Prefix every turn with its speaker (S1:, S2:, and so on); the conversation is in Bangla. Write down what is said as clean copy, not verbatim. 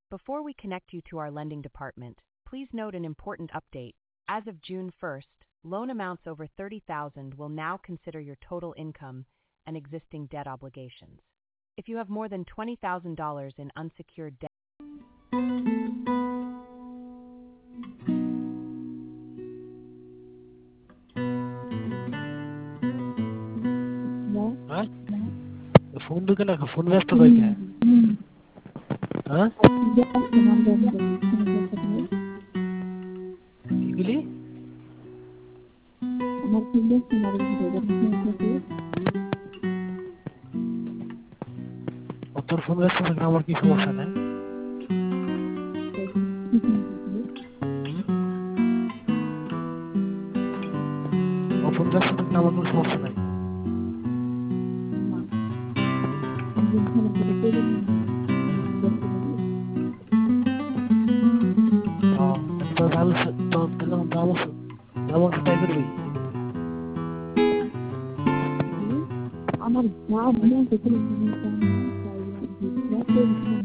S1: Before we connect you to our lending department, please note an important update. As of June 1st, loan amounts over $30,000 will now consider your total income and existing debt obligations. If you have more than $20,000 in unsecured debt,
S2: হ্যাঁ ফোন ঢুকে না ফোন ব্যস্ত রয়েছে হ্যাঁ কিগুলি তোর ফোন ব্যস্ত থাকলে আমার কি সমস্যা নেই ফোন ব্যস্ত থাকলে আমার কোনো সমস্যা নেই
S3: আমার